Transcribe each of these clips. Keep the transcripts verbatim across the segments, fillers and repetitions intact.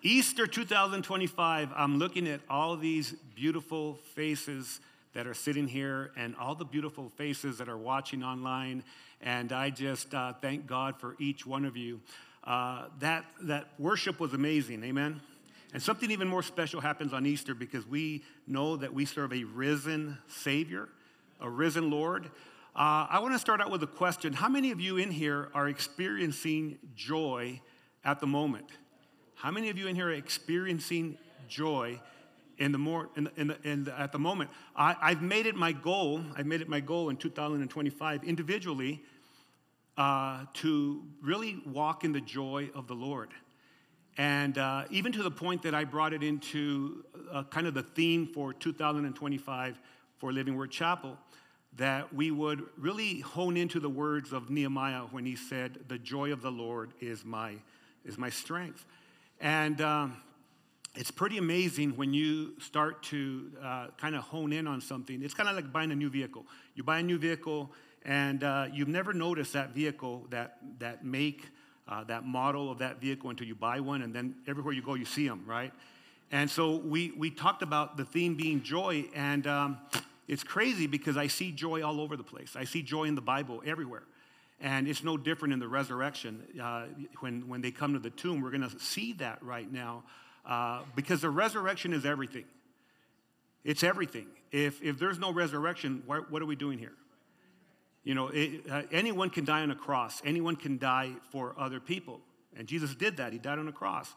Easter two thousand twenty-five, I'm looking at all these beautiful faces that are sitting here and all the beautiful faces that are watching online, and I just uh, thank God for each one of you. Uh, that, that worship was amazing, amen? And something even more special happens on Easter because we know that we serve a risen Savior, a risen Lord. Uh, I want to start out with a question. How many of you in here are experiencing joy at the moment? How many of you in here are experiencing joy in the more in the, in the, in the, at the moment? I, I've made it my goal. I've made it my goal in two thousand twenty-five individually uh, to really walk in the joy of the Lord, and uh, even to the point that I brought it into uh, kind of the theme for two thousand twenty-five for Living Word Chapel, that we would really hone into the words of Nehemiah when he said, "The joy of the Lord is my is my strength." And um, it's pretty amazing when you start to uh, kind of hone in on something. It's kind of like buying a new vehicle. You buy a new vehicle, and uh, you've never noticed that vehicle, that that make, uh, that model of that vehicle until you buy one, and then everywhere you go, you see them, right? And so we we talked about the theme being joy, and um, it's crazy because I see joy all over the place. I see joy in the Bible everywhere. And it's no different in the resurrection. Uh, when, when they come to the tomb, we're going to see that right now uh, because the resurrection is everything. It's everything. If, if there's no resurrection, why, what are we doing here? You know, it, uh, anyone can die on a cross. Anyone can die for other people. And Jesus did that. He died on a cross.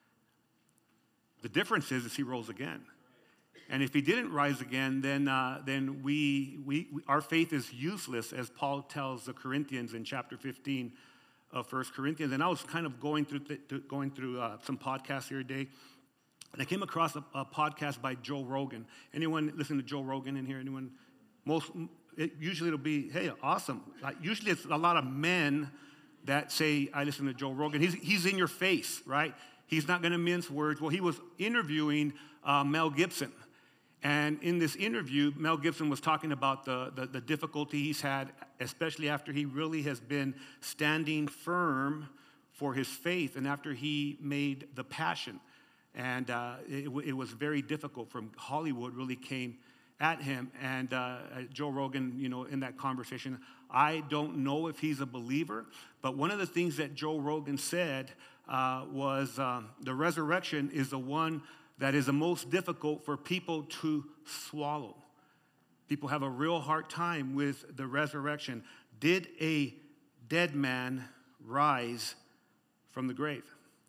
The difference is, is he rose again. And if he didn't rise again, then uh, then we, we we our faith is useless, as Paul tells the Corinthians in chapter fifteen of First Corinthians. And I was kind of going through th- going through uh, some podcasts here today, and I came across a, a podcast by Joe Rogan. Anyone listen to Joe Rogan in here? Anyone? Most it, usually it'll be, hey, awesome. Like, usually it's a lot of men that say, I listen to Joe Rogan. He's he's in your face, right? He's not going to mince words. Well, he was interviewing uh, Mel Gibson. And in this interview, Mel Gibson was talking about the, the, the difficulty he's had, especially after he really has been standing firm for his faith and after he made The Passion. And uh, it, it was very difficult. From Hollywood really came at him. And uh, Joe Rogan, you know, in that conversation, I don't know if he's a believer, but one of the things that Joe Rogan said uh, was um, the resurrection is the one that is the most difficult for people to swallow. People have a real hard time with the resurrection. Did a dead man rise from the grave?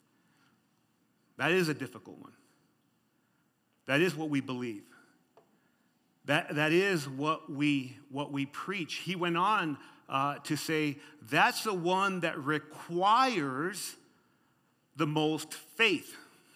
That is a difficult one. That is what we believe. That, that is what we, what we preach. He went on uh, to say, that's the one that requires the most faith.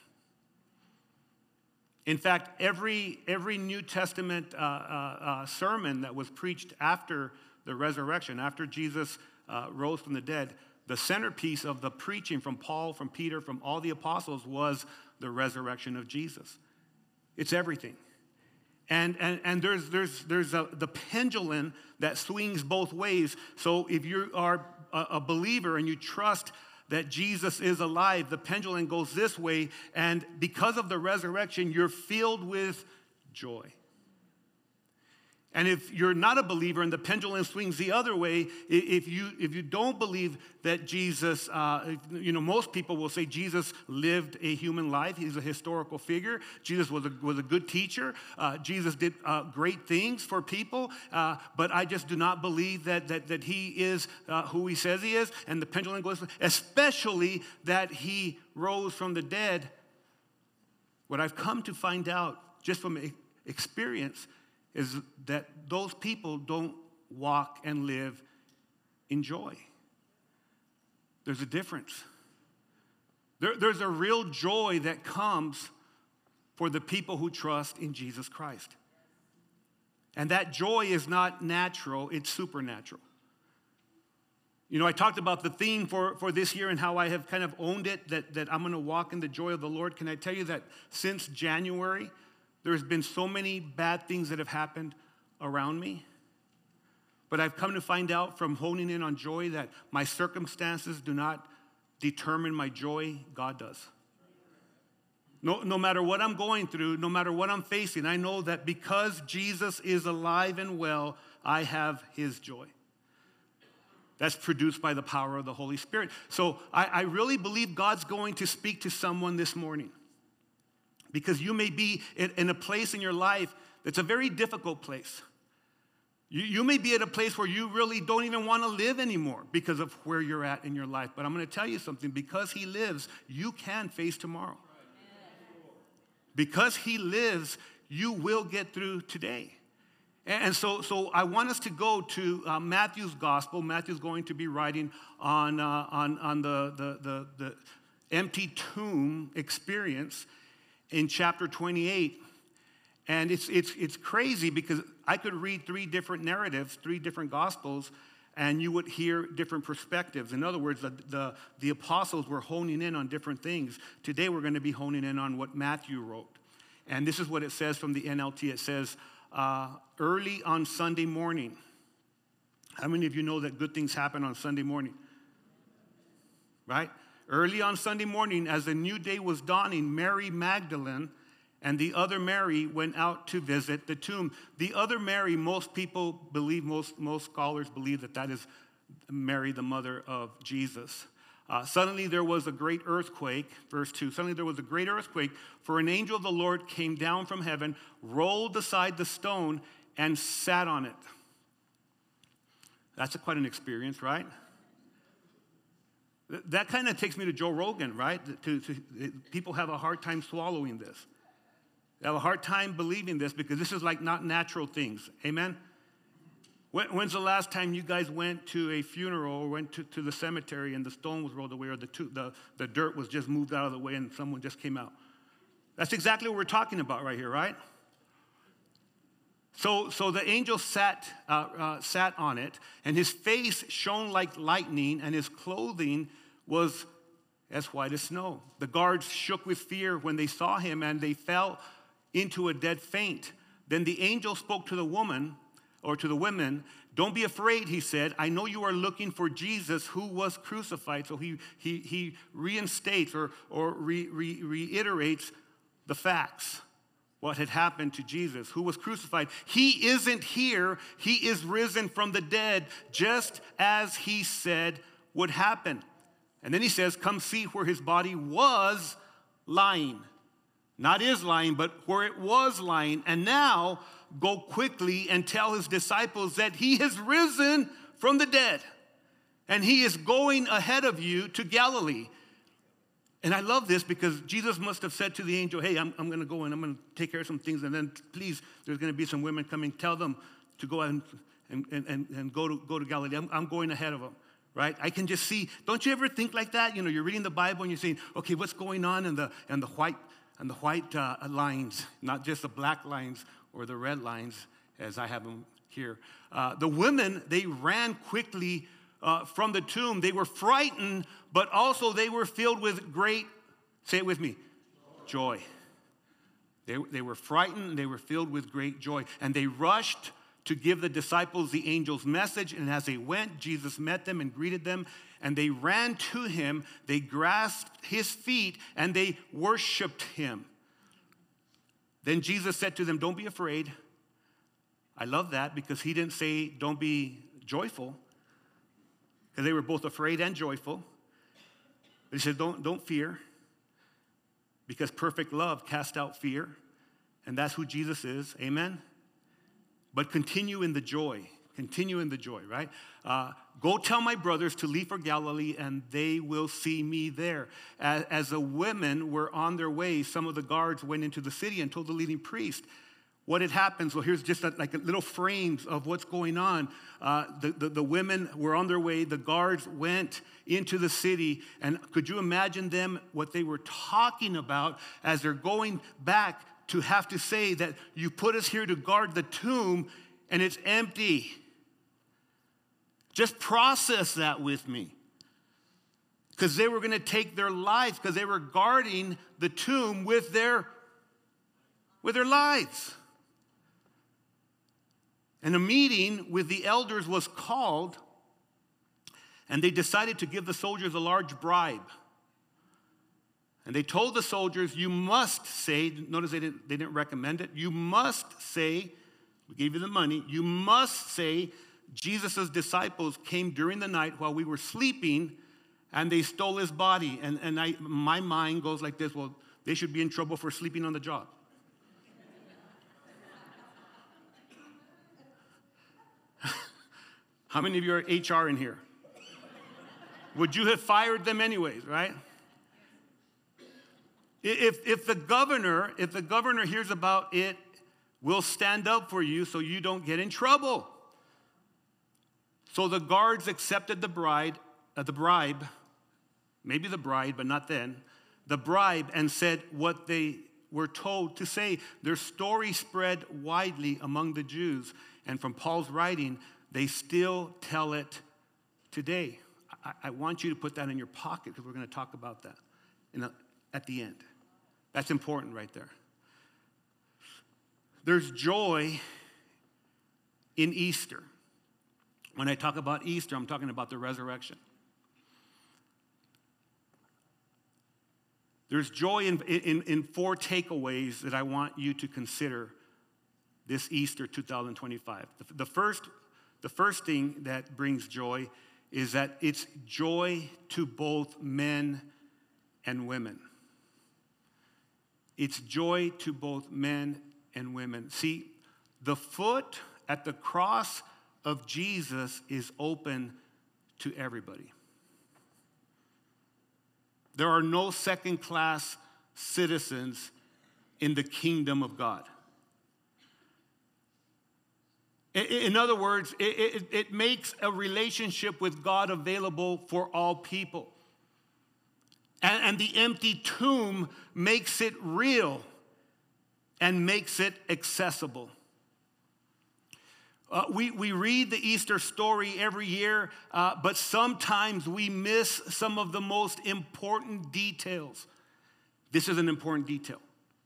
In fact, every, every New Testament uh, uh, uh, sermon that was preached after the resurrection, after Jesus uh, rose from the dead, the centerpiece of the preaching from Paul, from Peter, from all the apostles was the resurrection of Jesus. It's everything. And, and, and there's, there's, there's a, the pendulum that swings both ways. So if you are a, a believer and you trust that Jesus is alive, the pendulum goes this way, and because of the resurrection, you're filled with joy. And if you're not a believer and the pendulum swings the other way, if you if you don't believe that Jesus, uh, you know, most people will say Jesus lived a human life. He's a historical figure. Jesus was a, was a good teacher. Uh, Jesus did uh, great things for people. Uh, but I just do not believe that that, that he is uh, who he says he is. And the pendulum goes, especially that he rose from the dead. What I've come to find out just from experience is that those people don't walk and live in joy. There's a difference. There, there's a real joy that comes for the people who trust in Jesus Christ. And that joy is not natural, it's supernatural. You know, I talked about the theme for, for this year and how I have kind of owned it, that, that I'm going to walk in the joy of the Lord. Can I tell you that since January, there's been so many bad things that have happened around me. But I've come to find out from honing in on joy that my circumstances do not determine my joy. God does. No, no matter what I'm going through, no matter what I'm facing, I know that because Jesus is alive and well, I have his joy. That's produced by the power of the Holy Spirit. So I, I really believe God's going to speak to someone this morning. Because you may be in, in a place in your life that's a very difficult place. You, you may be at a place where you really don't even want to live anymore because of where you're at in your life. But I'm going to tell you something. Because he lives, you can face tomorrow. Because he lives, you will get through today. And so, so I want us to go to uh, Matthew's gospel. Matthew's going to be writing on, uh, on, on the, the, the, the empty tomb experience in chapter twenty-eight. And it's, it's, it's crazy because I could read three different narratives, three different gospels, and you would hear different perspectives. In other words, the, the, the apostles were honing in on different things. Today we're going to be honing in on what Matthew wrote. And this is what it says from the N L T. It says, uh, early on Sunday morning. How many of you know that good things happen on Sunday morning? Right? Early on Sunday morning, as the new day was dawning, Mary Magdalene and the other Mary went out to visit the tomb. The other Mary, most people believe, most, most scholars believe that that is Mary, the mother of Jesus. Uh, suddenly there was a great earthquake, verse two. Suddenly there was a great earthquake, for an angel of the Lord came down from heaven, rolled aside the stone, and sat on it. That's a, quite an experience, right? That kind of takes me to Joe Rogan, right? To, to, people have a hard time swallowing this. They have a hard time believing this because this is like not natural things. Amen? When, when's the last time you guys went to a funeral or went to, to the cemetery and the stone was rolled away or the, the, the dirt was just moved out of the way and someone just came out? That's exactly what we're talking about right here, right? So, so the angel sat, uh, uh, sat on it, and his face shone like lightning, and his clothing was as white as snow. The guards shook with fear when they saw him, and they fell into a dead faint. Then the angel spoke to the woman, or to the women. Don't be afraid, he said. I know you are looking for Jesus who was crucified. So he, he, he reinstates or, or re, re, reiterates the facts. What had happened to Jesus, who was crucified. He isn't here. He is risen from the dead, just as he said would happen. And then he says, come see where his body was lying. Not is lying, but where it was lying. And now go quickly and tell his disciples that he has risen from the dead. And he is going ahead of you to Galilee. And I love this because Jesus must have said to the angel, hey, I'm, I'm going to go and I'm going to take care of some things. And then please, there's going to be some women coming. Tell them to go and, and, and, and go, to, go to Galilee. I'm, I'm going ahead of them, right? I can just see. Don't you ever think like that? You know, you're reading the Bible and you're saying, okay, what's going on in the, in the white, in the white uh, lines, not just the black lines or the red lines as I have them here. Uh, the women, they ran quickly Uh, from the tomb. They were frightened, but also they were filled with great, say it with me, joy. They, they were frightened, they were filled with great joy. And they rushed to give the disciples the angel's message. And as they went, Jesus met them and greeted them. And they ran to him, they grasped his feet, and they worshiped him. Then Jesus said to them, don't be afraid. I love that because he didn't say, don't be joyful. Because they were both afraid and joyful. But he said, don't, don't fear. Because perfect love casts out fear. And that's who Jesus is. Amen? But continue in the joy. Continue in the joy, right? Uh, Go tell my brothers to leave for Galilee, and they will see me there. As, as the women were on their way, some of the guards went into the city and told the leading priest what had happened. So here's just a, like a little frames of what's going on. Uh, the, the, the women were on their way. The guards went into the city. And could you imagine them, what they were talking about as they're going back to have to say that you put us here to guard the tomb and it's empty. Just process that with me. Because they were going to take their lives because they were guarding the tomb with their, with their lives. And a meeting with the elders was called, and they decided to give the soldiers a large bribe. And they told the soldiers, you must say, notice they didn't, they didn't recommend it, you must say, we gave you the money, you must say, Jesus' disciples came during the night while we were sleeping, and they stole his body. And, and I, my mind goes like this, well, they should be in trouble for sleeping on the job. How many of you are H R in here? Would you have fired them anyways, right? If, if the governor, if the governor hears about it, we'll stand up for you so you don't get in trouble. So the guards accepted the bride, uh, the bribe, maybe the bride, but not then, the bribe, and said what they were told to say. Their story spread widely among the Jews, and from Paul's writing, they still tell it today. I, I want you to put that in your pocket because we're going to talk about that in a, at the end. That's important right there. There's joy in Easter. When I talk about Easter, I'm talking about the resurrection. There's joy in, in, in four takeaways that I want you to consider this Easter two thousand twenty-five. The, the, first, the first thing that brings joy is that it's joy to both men and women. It's joy to both men and women. See, the foot at the cross of Jesus is open to everybody. There are no second-class citizens in the kingdom of God. In other words, it, it, it makes a relationship with God available for all people. And, and the empty tomb makes it real and makes it accessible. Uh, we, we read the Easter story every year, uh, but sometimes we miss some of the most important details. This is an important detail.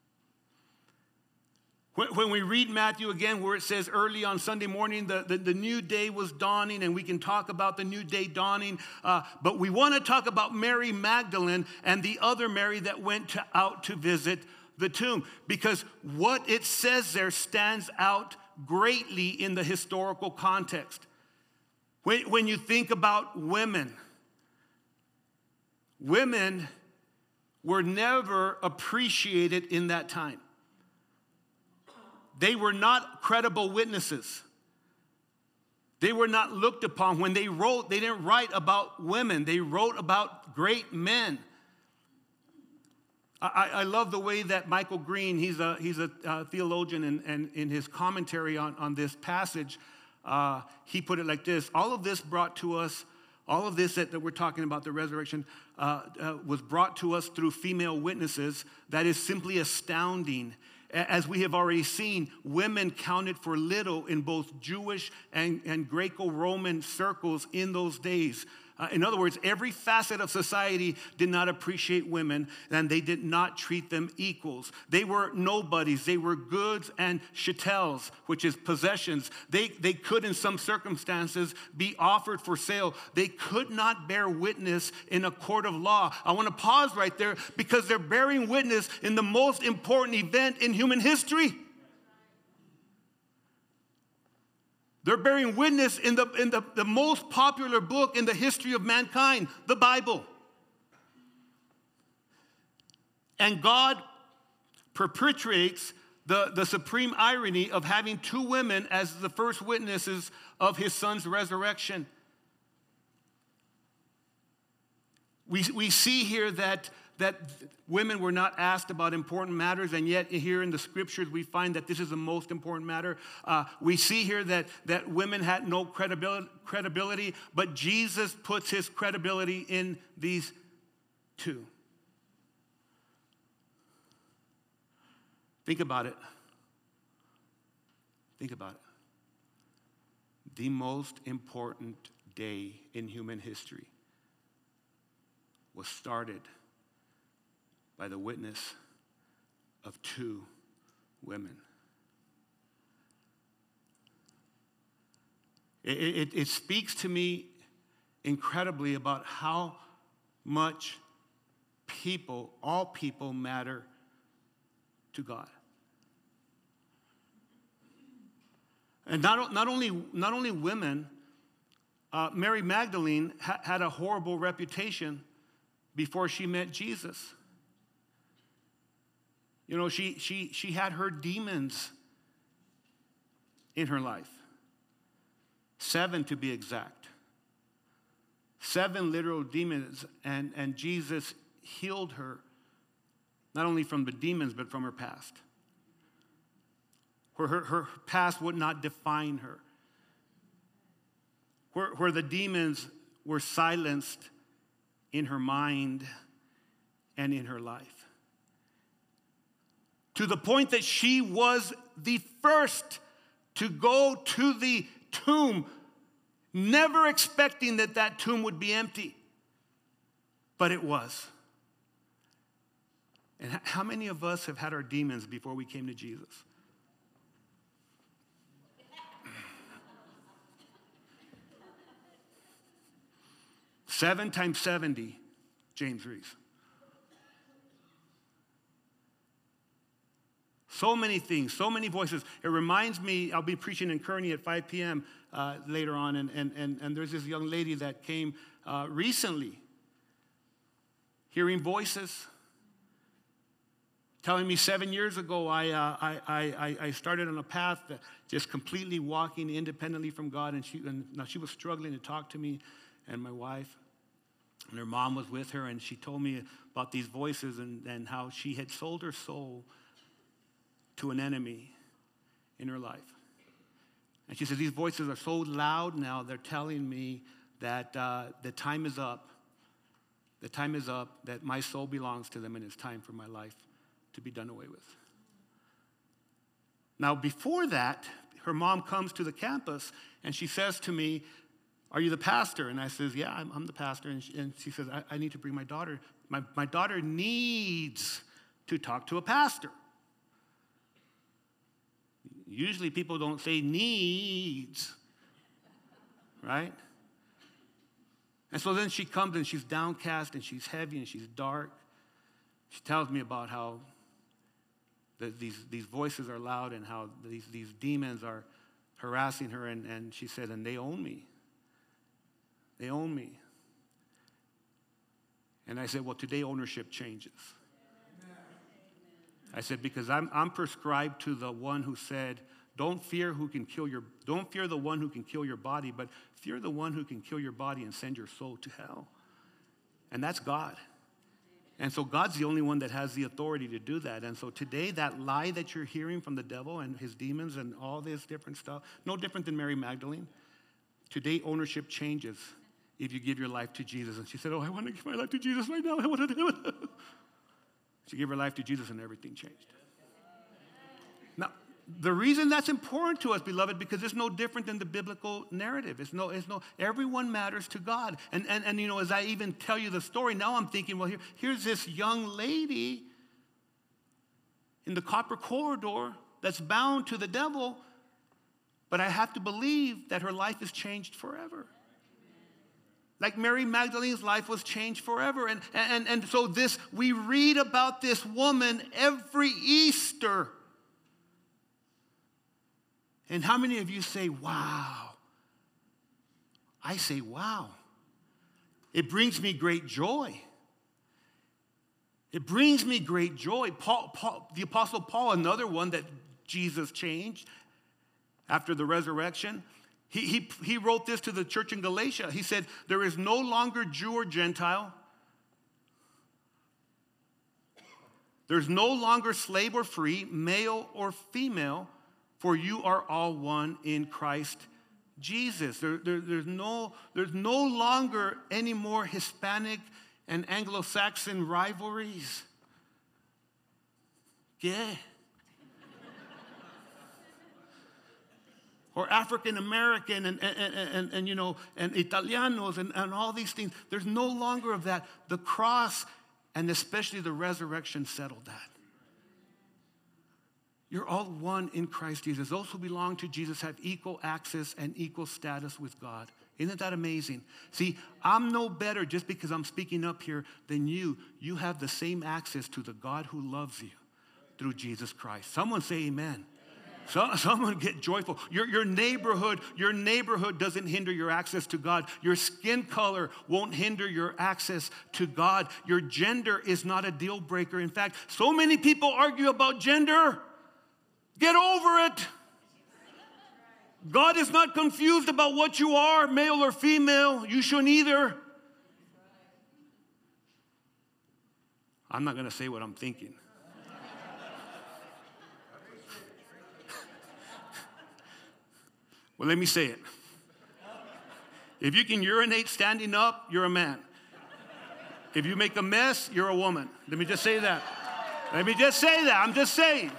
When, when we read Matthew again, where it says early on Sunday morning, the, the, the new day was dawning, and we can talk about the new day dawning, uh, but we want to talk about Mary Magdalene and the other Mary that went to, out to visit the tomb, because what it says there stands out greatly in the historical context. When, when you think about women, women were never appreciated in that time. They were not credible witnesses. They were not looked upon. When they wrote, they didn't write about women. They wrote about great men. I, I love the way that Michael Green, he's a, he's a uh, theologian, and, and in his commentary on, on this passage, uh, he put it like this. All of this brought to us, all of this that, that we're talking about, the resurrection, uh, uh, was brought to us through female witnesses. That is simply astounding. As we have already seen, women counted for little in both Jewish and, and Greco-Roman circles in those days. Uh, in other words, every facet of society did not appreciate women, and they did not treat them equals. They were nobodies. They were goods and chattels, which is possessions. They, they could, in some circumstances, be offered for sale. They could not bear witness in a court of law. I want to pause right there because they're bearing witness in the most important event in human history. They're bearing witness in, the, in the, the most popular book in the history of mankind, the Bible. And God perpetuates the, the supreme irony of having two women as the first witnesses of his son's resurrection. We, we see here that, that women were not asked about important matters, and yet here in the scriptures we find that this is the most important matter. Uh, we see here that, that women had no credibility, credibility, but Jesus puts his credibility in these two. Think about it. Think about it. The most important day in human history was started by the witness of two women. It, it, it speaks to me incredibly about how much people, all people matter to God. And not, not, only, not only women, uh, Mary Magdalene ha- had a horrible reputation before she met Jesus. You know, she, she, she had her demons in her life. Seven to be exact. Seven literal demons, and, and Jesus healed her, not only from the demons, but from her past. Where her, her past would not define her. Where, where the demons were silenced in her mind and in her life. To the point that she was the first to go to the tomb, never expecting that that tomb would be empty. But it was. And how many of us have had our demons before we came to Jesus? Seven times seventy, James Reese. So many things, so many voices. It reminds me, I'll be preaching in Kearney at five p.m. Uh, later on, and, and, and, and there's this young lady that came uh, recently, hearing voices, telling me seven years ago I, uh, I, I, I started on a path that just completely walking independently from God, and she, and now she was struggling to talk to me and my wife, and her mom was with her, and she told me about these voices and, and how she had sold her soul to an enemy in her life. And she said, these voices are so loud now, they're telling me that uh, the time is up. The time is up, that my soul belongs to them, and it's time for my life to be done away with. Now, before that, her mom comes to the campus, and she says to me, are you the pastor? And I says, yeah, I'm, I'm the pastor. And she, and she says, I, I need to bring my daughter. My, my daughter needs to talk to a pastor. Usually people don't say needs, right? And so then she comes and she's downcast and she's heavy and she's dark. She tells me about how the, these, these voices are loud and how these, these demons are harassing her. And, and she said, and they own me. They own me. And I said, well, today ownership changes. I said, because I'm, I'm prescribed to the one who said, don't fear who can kill your, don't fear the one who can kill your body, but fear the one who can kill your body and send your soul to hell. And that's God. And so God's the only one that has the authority to do that. And so today, that lie that you're hearing from the devil and his demons and all this different stuff, no different than Mary Magdalene. Today, ownership changes if you give your life to Jesus. And she said, oh, I want to give my life to Jesus right now. I want to do it. She gave her life to Jesus and everything changed. Now, the reason that's important to us, beloved, because it's no different than the biblical narrative. It's no, it's no, everyone matters to God. And, and, and you know, as I even tell you the story, now I'm thinking, well, here, here's this young lady in the copper corridor that's bound to the devil, but I have to believe that her life is changed forever. Like Mary Magdalene's life was changed forever. And, and, and so this, we read about this woman every Easter. And how many of you say, wow? I say, wow. It brings me great joy. It brings me great joy. Paul, Paul, the Apostle Paul, another one that Jesus changed after the resurrection, He, he, he wrote this to the church in Galatia. He said, there is no longer Jew or Gentile. There's no longer slave or free, male or female, for you are all one in Christ Jesus. There, there, there's, no, there's no longer any more Hispanic and Anglo-Saxon rivalries. Yeah. Or African-American and, and, and, and, and, you know, and Italianos and, and all these things. There's no longer of that. The cross and especially the resurrection settled that. You're all one in Christ Jesus. Those who belong to Jesus have equal access and equal status with God Isn't that amazing? See, I'm no better just because I'm speaking up here than you. You have the same access to the God who loves you through Jesus Christ. Someone say amen. So, someone get joyful. Your, your neighborhood, your neighborhood doesn't hinder your access to God. Your skin color won't hinder your access to God. Your gender is not a deal breaker. In fact, so many people argue about gender. Get over it. God is not confused about what you are, male or female. You shouldn't either. I'm not going to say what I'm thinking. Well, let me say it. If you can urinate standing up, you're a man. If you make a mess, you're a woman. Let me just say that. Let me just say that. I'm just saying.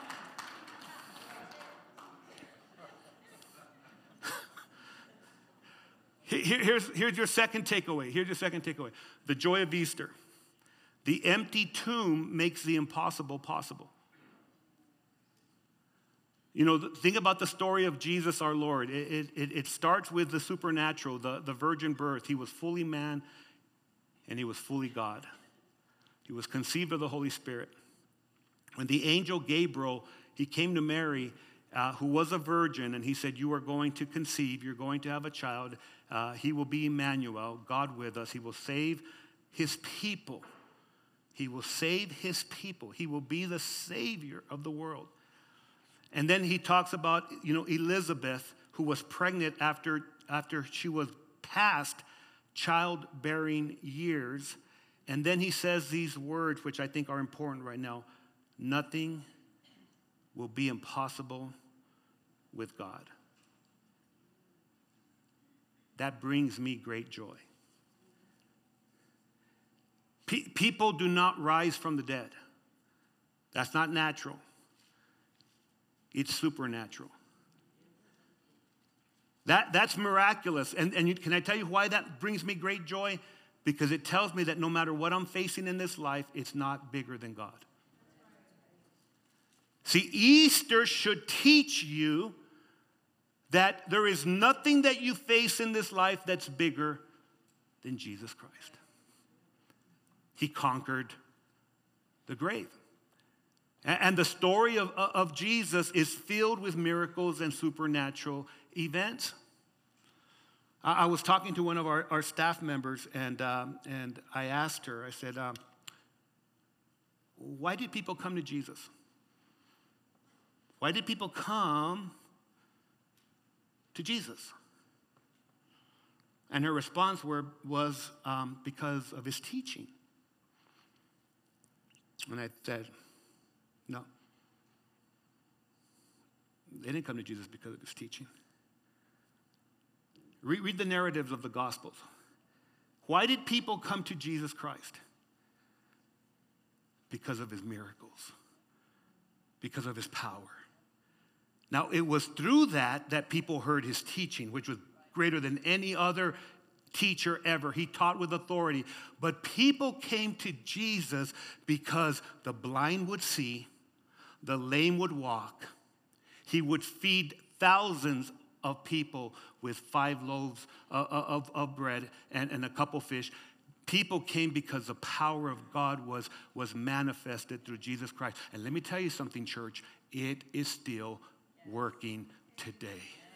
Here's, here's your second takeaway. Here's your second takeaway. The joy of Easter. The empty tomb makes the impossible possible. You know, think about the story of Jesus our Lord. It, it, it starts with the supernatural, the, the virgin birth. He was fully man and he was fully God. He was conceived of the Holy Spirit. When the angel Gabriel, he came to Mary, uh, who was a virgin, and he said, you are going to conceive, you're going to have a child. Uh, he will be Emmanuel, God with us. He will save his people. He will save his people. He will be the Savior of the world. And then he talks about, you know, Elizabeth, who was pregnant after, after she was past childbearing years. And then he says these words, which I think are important right now. Nothing will be impossible with God. That brings me great joy. Pe- people do not rise from the dead. That's not natural. It's supernatural. That, that's miraculous. And, and you, can I tell you why that brings me great joy? Because it tells me that no matter what I'm facing in this life, it's not bigger than God. See, Easter should teach you that there is nothing that you face in this life that's bigger than Jesus Christ. He conquered the grave. And the story of, of Jesus is filled with miracles and supernatural events. I was talking to one of our, our staff members, and, um, and I asked her, I said, um, why did people come to Jesus? Why did people come to Jesus? And her response were, was um, because of his teaching. And I said, no. They didn't come to Jesus because of his teaching. Read, read the narratives of the Gospels. Why did people come to Jesus Christ? Because of his miracles. Because of his power. Now, it was through that that people heard his teaching, which was greater than any other teacher ever. He taught with authority. But people came to Jesus because the blind would see, the lame would walk. He would feed thousands of people with five loaves of, of, of bread and, and a couple fish. People came because the power of God was, was manifested through Jesus Christ. And let me tell you something, church. It is still working today.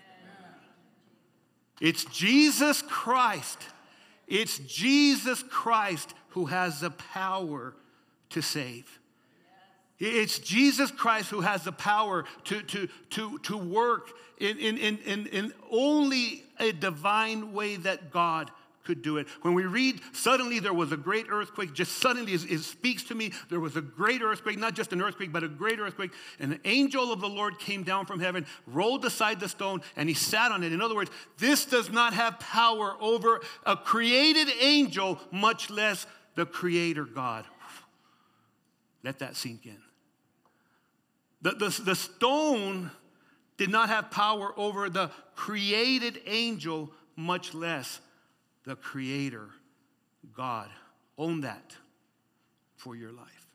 It's Jesus Christ. It's Jesus Christ who has the power to save. It's Jesus Christ who has the power to, to, to, to work in, in, in, in only a divine way that God could do it. When we read, suddenly there was a great earthquake, just suddenly it, it speaks to me, there was a great earthquake, not just an earthquake, but a great earthquake, and an angel of the Lord came down from heaven, rolled aside the stone, and he sat on it. In other words, this does not have power over a created angel, much less the creator God. Let that sink in. The, the, the stone did not have power over the created angel, much less the creator, God. Own that for your life.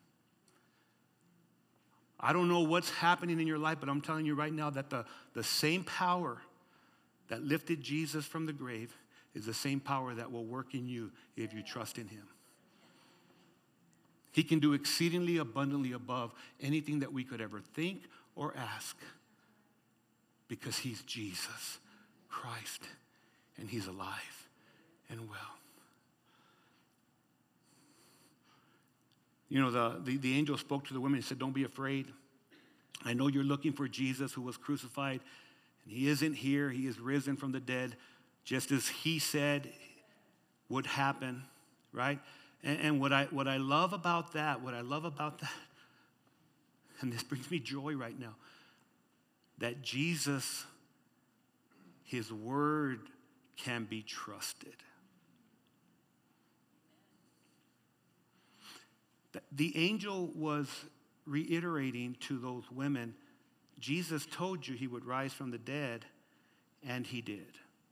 I don't know what's happening in your life, but I'm telling you right now that the, the same power that lifted Jesus from the grave is the same power that will work in you if you trust in him. He can do exceedingly abundantly above anything that we could ever think or ask, because he's Jesus Christ, and he's alive and well. You know, the, the, the angel spoke to the women and said, don't be afraid. I know you're looking for Jesus who was crucified, and he isn't here. He is risen from the dead, just as he said would happen, right? And, and what I what I love about that, what I love about that, and this brings me joy right now, that Jesus, his word can be trusted. The angel was reiterating to those women, Jesus told you he would rise from the dead, and he did.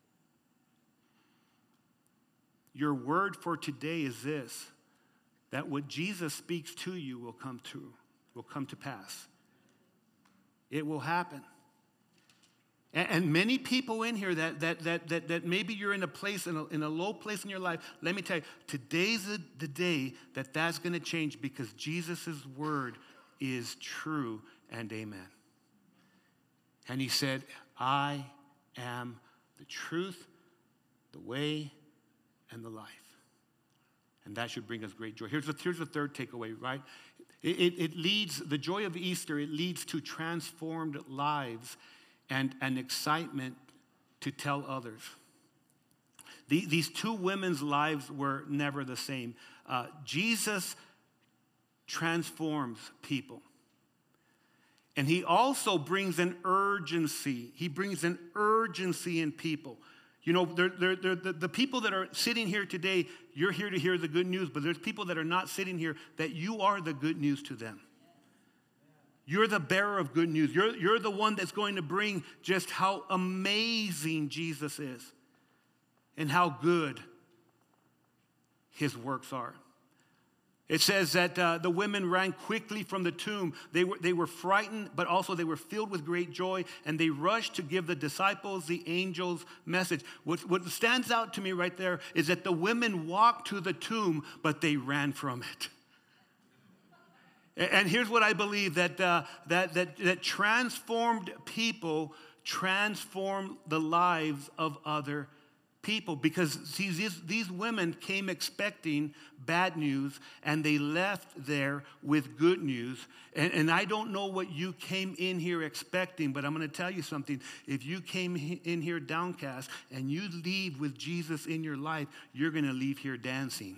Your word for today is this, that what Jesus speaks to you will come true, will come to pass. It will happen. And many people in here that that that that, that maybe you're in a place, in a, in a low place in your life, let me tell you, today's the, the day that that's going to change, because Jesus' word is true and amen. And he said, I am the truth, the way, and the life. And that should bring us great joy. Here's the, here's the third takeaway, right? It, it, it leads, the joy of Easter, it leads to transformed lives and an excitement to tell others. The, these two women's lives were never the same. Uh, Jesus transforms people. And he also brings an urgency. He brings an urgency in people. You know, they're, they're, they're, the, the people that are sitting here today, you're here to hear the good news, but there's people that are not sitting here that you are the good news to them. You're the bearer of good news. You're, you're the one that's going to bring just how amazing Jesus is and how good his works are. It says that uh, the women ran quickly from the tomb. They were, they were frightened, but also they were filled with great joy, and they rushed to give the disciples the angel's message. What, what stands out to me right there is that the women walked to the tomb, but they ran from it. And here's what I believe, that, uh, that, that, that transformed people transform the lives of other people. Because see, these, these women came expecting bad news, and they left there with good news. And, and I don't know what you came in here expecting, but I'm going to tell you something. If you came in here downcast and you leave with Jesus in your life, you're going to leave here dancing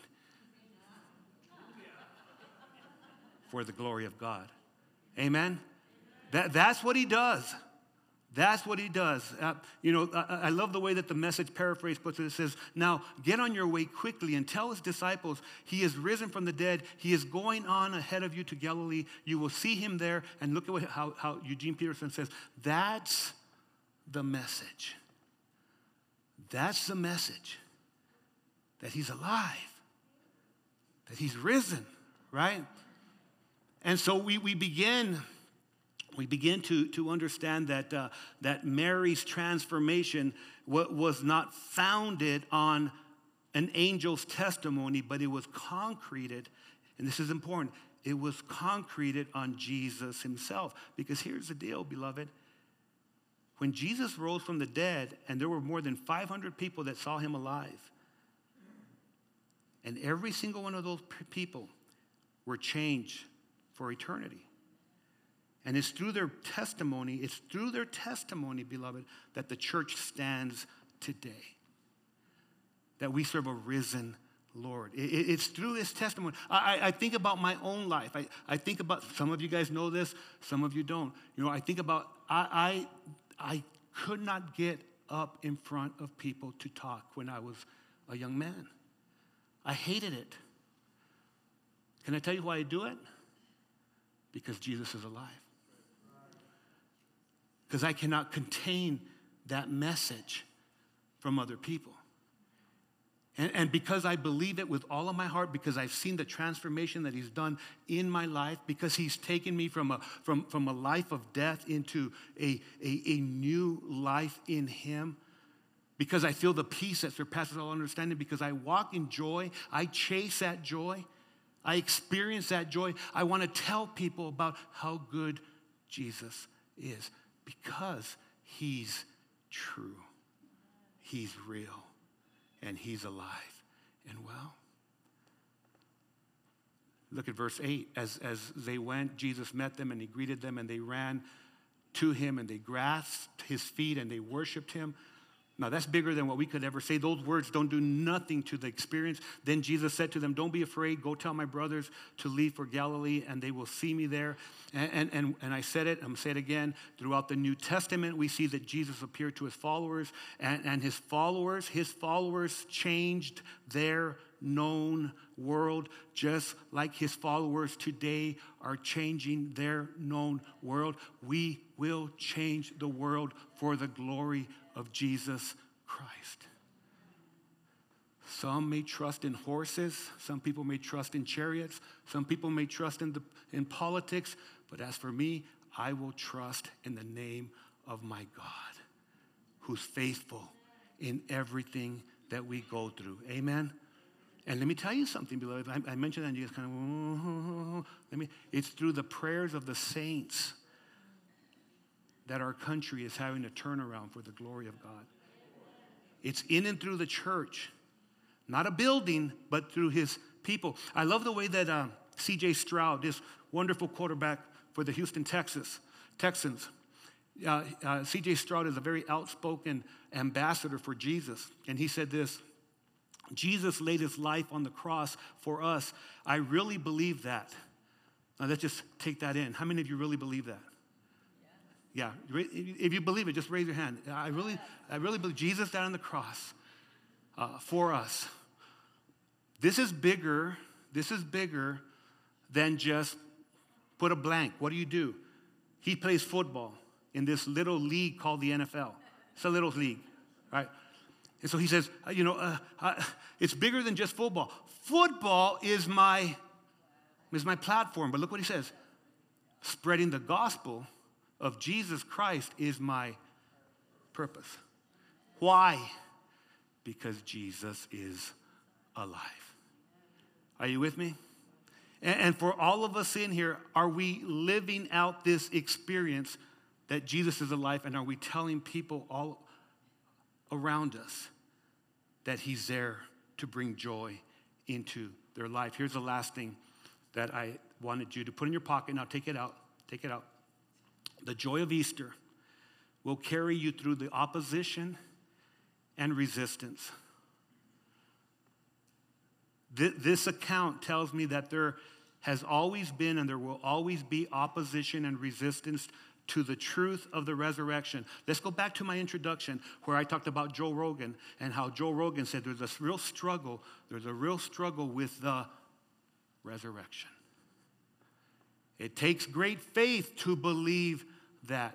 for the glory of God. Amen? That, that's what he does. That's what he does. Uh, you know, I, I love the way that the Message paraphrase puts it. It says, now get on your way quickly and tell his disciples he is risen from the dead. He is going on ahead of you to Galilee. You will see him there. And look at what, how, how Eugene Peterson says, that's the message. That's the message. That he's alive. That he's risen, right? And so we, we begin, we begin to, to understand that, uh, that Mary's transformation w- was not founded on an angel's testimony, but it was concreted, and this is important, it was concreted on Jesus himself. Because here's the deal, beloved. When Jesus rose from the dead, and there were more than five hundred people that saw him alive, and every single one of those people were changed for eternity. And it's through their testimony, it's through their testimony, beloved, that the church stands today. That we serve a risen Lord. It, it's through his testimony. I, I think about my own life. I, I think about, some of you guys know this, some of you don't. You know, I think about, I, I, I could not get up in front of people to talk when I was a young man. I hated it. Can I tell you why I do it? Because Jesus is alive. Because I cannot contain that message from other people. And, and because I believe it with all of my heart, because I've seen the transformation that he's done in my life, because he's taken me from a, from, from a life of death into a, a, a new life in him, because I feel the peace that surpasses all understanding, because I walk in joy, I chase that joy, I experience that joy. I want to tell people about how good Jesus is, because he's true, he's real, and he's alive and well. Look at verse eight. As, as they went, Jesus met them and he greeted them, and they ran to him and they grasped his feet and they worshiped him. Now that's bigger than what we could ever say. Those words don't do nothing to the experience. Then Jesus said to them, don't be afraid. Go tell my brothers to leave for Galilee, and they will see me there. And, and, and, and I said it, I'm going to say it again. Throughout the New Testament, we see that Jesus appeared to his followers, and, and his followers, his followers changed their known world, just like his followers today are changing their known world. We will change the world for the glory of Jesus Christ. Some may trust in horses, some people may trust in chariots, some people may trust in, the, in politics, but as for me, I will trust in the name of my God, who's faithful in everything that we go through. Amen? And let me tell you something, beloved. I, I mentioned that, and you guys kind of, let me, it's through the prayers of the saints that our country is having a turnaround for the glory of God. It's in and through the church, not a building, but through his people. I love the way that uh, C J Stroud, this wonderful quarterback for the Houston Texas, Texans, uh, uh, C J Stroud is a very outspoken ambassador for Jesus, and he said this: Jesus laid his life on the cross for us. I really believe that. Now let's just take that in. How many of you really believe that? Yeah. yeah. If you believe it, just raise your hand. I really, I really believe Jesus died on the cross uh, for us. This is bigger. This is bigger than just put a blank. What do you do? He plays football in this little league called the N F L. It's a little league, right? And so he says, you know, uh, uh, it's bigger than just football. Football is my, is my platform. But look what he says. Spreading the gospel of Jesus Christ is my purpose. Why? Because Jesus is alive. Are you with me? And, and for all of us in here, are we living out this experience that Jesus is alive? And are we telling people all around us that he's there to bring joy into their life? Here's the last thing that I wanted you to put in your pocket. Now take it out. Take it out. The joy of Easter will carry you through the opposition and resistance. This account tells me that there has always been and there will always be opposition and resistance to the truth of the resurrection. Let's go back to my introduction where I talked about Joe Rogan and how Joe Rogan said there's a real struggle, there's a real struggle with the resurrection. It takes great faith to believe that.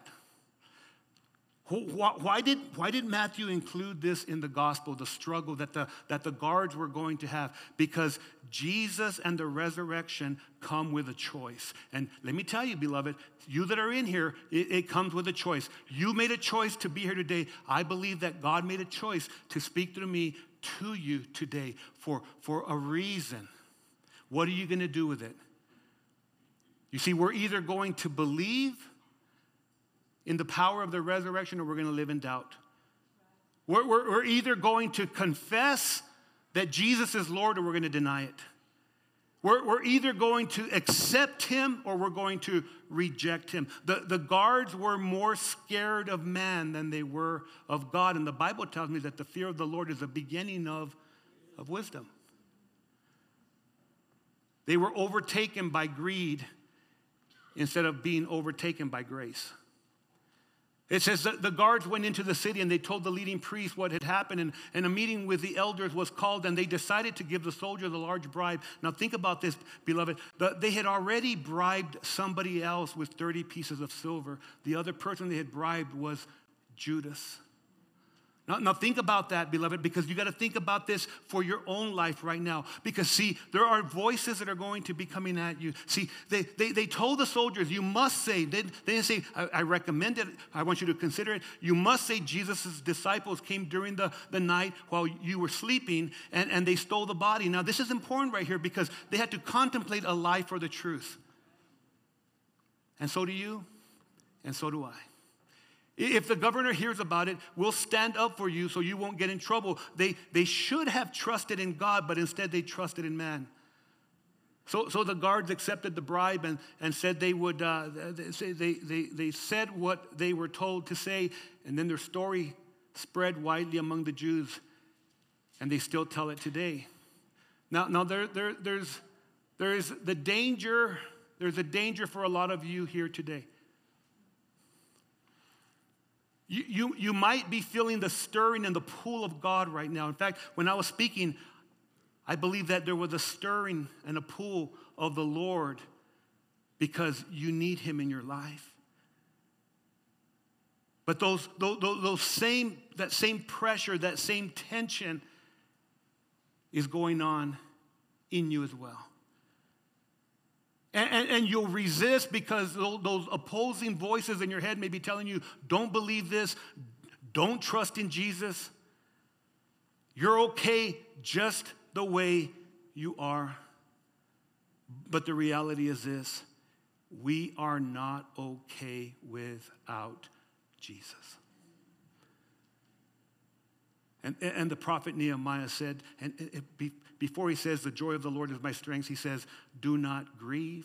Why did, why did Matthew include this in the gospel, the struggle that the, that the guards were going to have? Because Jesus and the resurrection come with a choice. And let me tell you, beloved, you that are in here, it, it comes with a choice. You made a choice to be here today. I believe that God made a choice to speak through me to you today for, for a reason. What are you going to do with it? You see, we're either going to believe in the power of the resurrection, or we're going to live in doubt. We're, we're, we're either going to confess that Jesus is Lord, or we're going to deny it. We're, we're either going to accept him, or we're going to reject him. The, the guards were more scared of man than they were of God. And the Bible tells me that the fear of the Lord is the beginning of, of wisdom. They were overtaken by greed instead of being overtaken by grace. It says that the guards went into the city and they told the leading priests what had happened, and, and a meeting with the elders was called, and they decided to give the soldiers a large bribe. Now think about this, beloved. The, they had already bribed somebody else with thirty pieces of silver. The other person they had bribed was Judas. Now, now think about that, beloved, because you got to think about this for your own life right now. Because see, there are voices that are going to be coming at you. See, they, they, they told the soldiers, you must say, they, they didn't say, I, I recommend it, I want you to consider it. You must say Jesus' disciples came during the, the night while you were sleeping and, and they stole the body. Now, this is important right here because they had to contemplate a lie for the truth. And so do you, and so do I. If the governor hears about it, we'll stand up for you so you won't get in trouble. They, they should have trusted in God, but instead they trusted in man. So, so the guards accepted the bribe and, and said they would, uh, they, they, they, they said what they were told to say, and then their story spread widely among the Jews, and they still tell it today. Now, now there, there, there's, there is the danger, there's a danger for a lot of you here today. You, you, you might be feeling the stirring in the pool of God right now. In fact, when I was speaking, I believe that there was a stirring and a pool of the Lord because you need him in your life. But those, those, those same, that same pressure, that same tension is going on in you as well. And, and, and you'll resist because those, those opposing voices in your head may be telling you, don't believe this, don't trust in Jesus. You're okay just the way you are. But the reality is this, we are not okay without Jesus. And, and the prophet Nehemiah said, and it, it, before he says, the joy of the Lord is my strength, he says, do not grieve.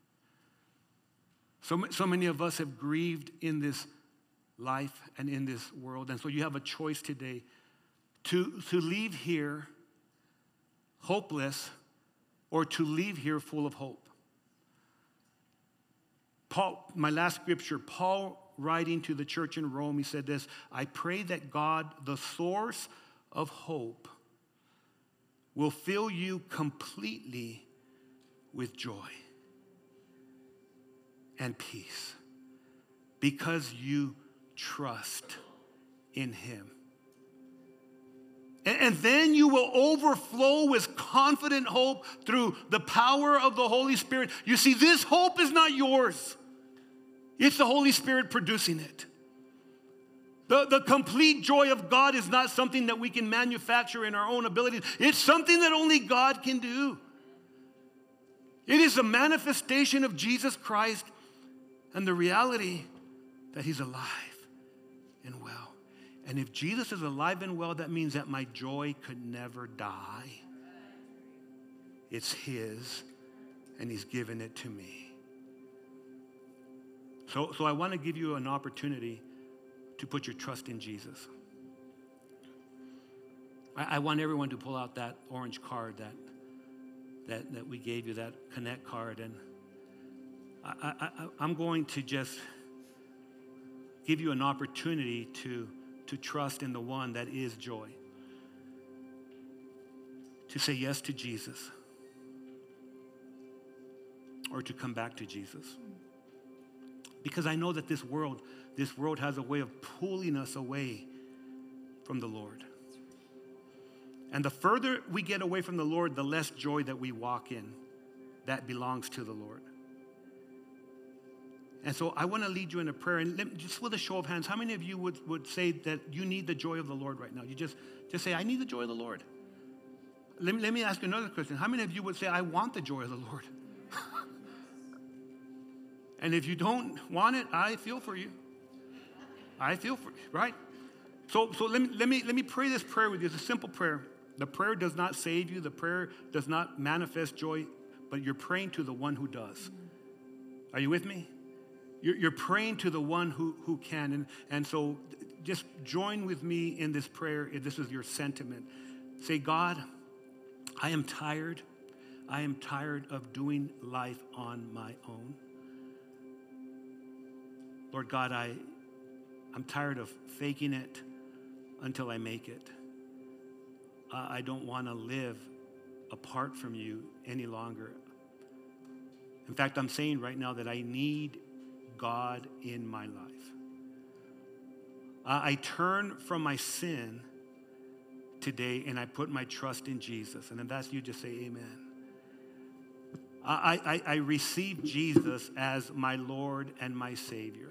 So, so many of us have grieved in this life and in this world. And so you have a choice today to, to leave here hopeless or to leave here full of hope. Paul, my last scripture, Paul writing to the church in Rome, he said this, I pray that God, the source of hope, will fill you completely with joy and peace because you trust in him. And, and then you will overflow with confident hope through the power of the Holy Spirit. You see, this hope is not yours. It's the Holy Spirit producing it. The, the complete joy of God is not something that we can manufacture in our own abilities. It's something that only God can do. It is a manifestation of Jesus Christ and the reality that he's alive and well. And if Jesus is alive and well, that means that my joy could never die. It's his, and he's given it to me. So, so I want to give you an opportunity to put your trust in Jesus. I, I want everyone to pull out that orange card that, that, that we gave you, that Connect card. And I, I, I, I'm going to just give you an opportunity to, to trust in the one that is joy. To say yes to Jesus. Or to come back to Jesus. Because I know that this world, this world has a way of pulling us away from the Lord. And the further we get away from the Lord, the less joy that we walk in that belongs to the Lord. And so I want to lead you in a prayer. And let, just with a show of hands, how many of you would, would say that you need the joy of the Lord right now? You just, just say, I need the joy of the Lord. Let me, let me ask you another question. How many of you would say, I want the joy of the Lord? And if you don't want it, I feel for you. I feel for you, right? So, so let me, let me, let me pray this prayer with you. It's a simple prayer. The prayer does not save you. The prayer does not manifest joy, but you're praying to the one who does. Are you with me? You're, you're praying to the one who, who can. And, and so just join with me in this prayer if this is your sentiment. Say, God, I am tired. I am tired of doing life on my own. Lord God, I, I'm tired of faking it until I make it. Uh, I don't want to live apart from you any longer. In fact, I'm saying right now that I need God in my life. Uh, I turn from my sin today and I put my trust in Jesus. And if that's you, just say amen. I, I, I receive Jesus as my Lord and my Savior.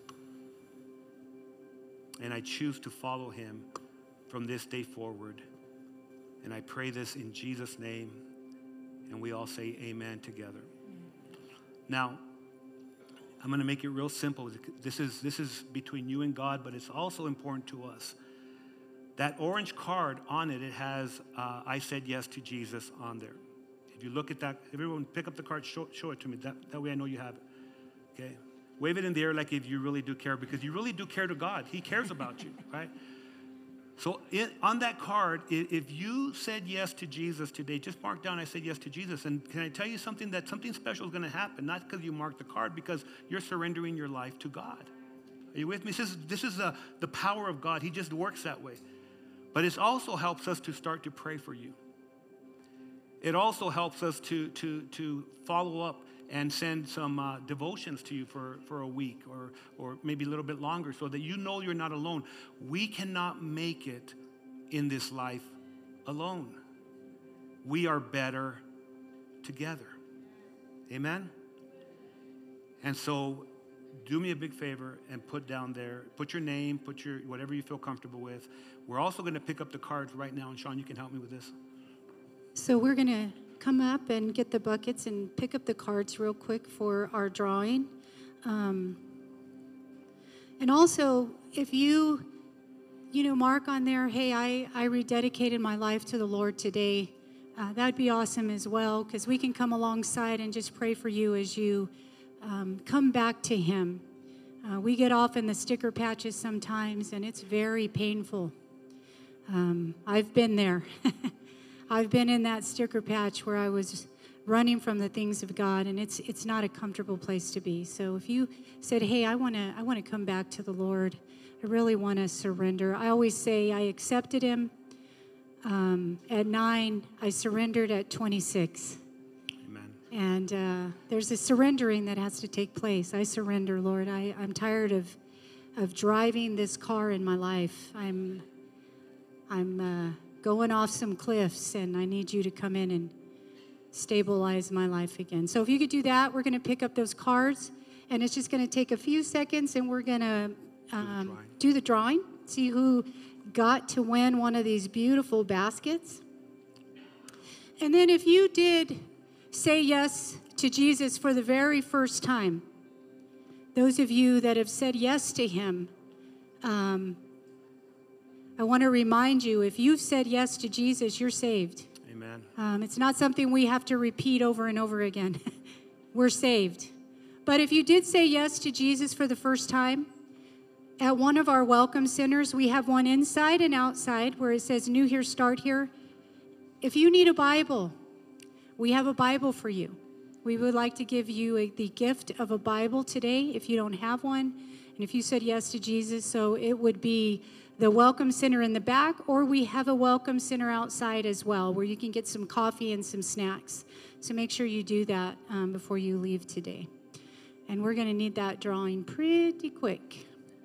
And I choose to follow him from this day forward. And I pray this in Jesus' name. And we all say amen together. Now, I'm going to make it real simple. This is, this is between you and God, but it's also important to us. That orange card on it, it has, uh, I said yes to Jesus on there. If you look at that, everyone pick up the card, show, show it to me. That, that way I know you have it, okay? Wave it in the air like if you really do care, because you really do care to God. He cares about you, right? So it, on that card, if you said yes to Jesus today, just mark down, I said yes to Jesus. And can I tell you something? That something special is going to happen, not because you marked the card, because you're surrendering your life to God. Are you with me? This is, this is uh, the power of God. He just works that way. But it also helps us to start to pray for you. It also helps us to, to, to follow up and send some uh, devotions to you for, for a week or, or maybe a little bit longer so that you know you're not alone. We cannot make it in this life alone. We are better together. Amen? And so do me a big favor and put down there, put your name, put your whatever you feel comfortable with. We're also going to pick up the cards right now. And Sean, you can help me with this. So we're going to come up and get the buckets and pick up the cards real quick for our drawing. Um, and also, if you, you know, mark on there, hey, I, I rededicated my life to the Lord today, uh, that'd be awesome as well, because we can come alongside and just pray for you as you um, come back to him. Uh, we get off in the sticker patches sometimes, and it's very painful. Um, I've been there. I've been in that sticker patch where I was running from the things of God, and it's it's not a comfortable place to be. So if you said, hey, I want to I want to come back to the Lord, I really want to surrender. I always say I accepted him um, at nine. I surrendered at twenty-six. Amen. And uh, there's a surrendering that has to take place. I surrender, Lord. I, I'm tired of of driving this car in my life. I'm I'm uh, going off some cliffs, and I need you to come in and stabilize my life again. So if you could do that, we're going to pick up those cards, and it's just going to take a few seconds, and we're going to um, do the drawing, see who got to win one of these beautiful baskets. And then if you did say yes to Jesus for the very first time, those of you that have said yes to him, um, I want to remind you, if you've said yes to Jesus, you're saved. Amen. Um, it's not something we have to repeat over and over again. We're saved. But if you did say yes to Jesus for the first time, at one of our welcome centers, we have one inside and outside where it says new here, start here. If you need a Bible, we have a Bible for you. We would like to give you a, the gift of a Bible today if you don't have one. And if you said yes to Jesus, so it would be the welcome center in the back, or we have a welcome center outside as well where you can get some coffee and some snacks. So make sure you do that um, before you leave today. And we're going to need that drawing pretty quick.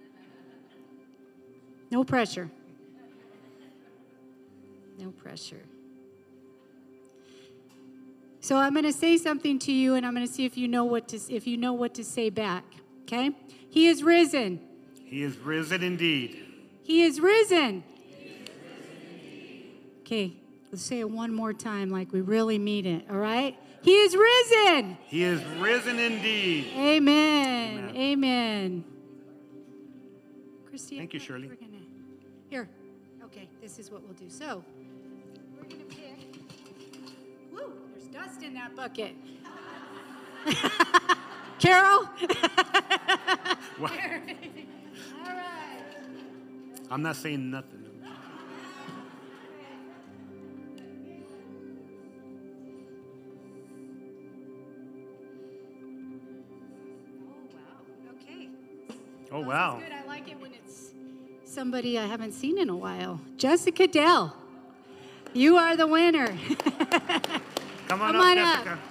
No pressure. No pressure. So I'm going to say something to you, and I'm going to see if you know what to if you know what to say back. Okay? He is risen. He is risen indeed. He is risen. Okay, let's say it one more time like we really mean it, all right? He is risen. He is risen indeed. Amen. Amen. Amen. Christy, Thank you, Shirley. We're gonna, here, okay, this is what we'll do. So, we're going to pick, woo, there's dust in that bucket. Carol? What? All right. I'm not saying nothing. Oh, wow. Okay. Oh, Well, wow. this is good. I like it when it's somebody I haven't seen in a while. Jessica Dell, you are the winner. Come on Come up, on Jessica. up.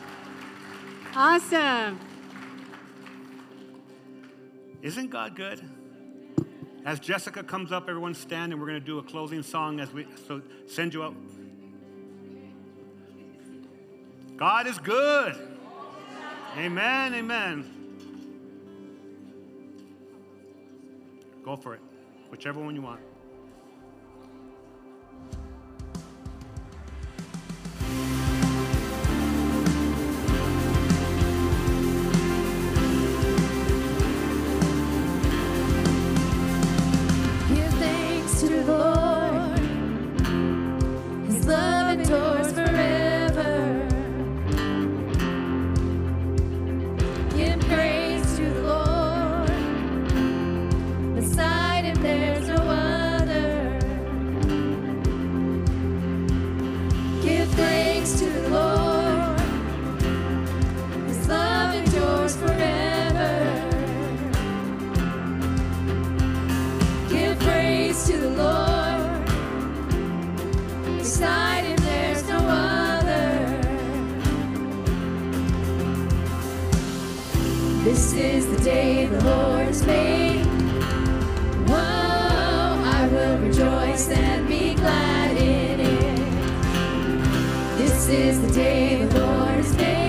Awesome. Isn't God good? As Jessica comes up, everyone stand, and we're going to do a closing song as we so send you out. God is good. Amen, amen. Go for it. Whichever one you want. Give thanks to the Lord. His love endures forever. Give praise to the Lord. Beside him there's no other. Give thanks to the Lord. His love endures forever. Give praise to the Lord. Beside him there's no other. This is the day the Lord has made. Whoa, I will rejoice and be glad in it. This is the day the Lord has made.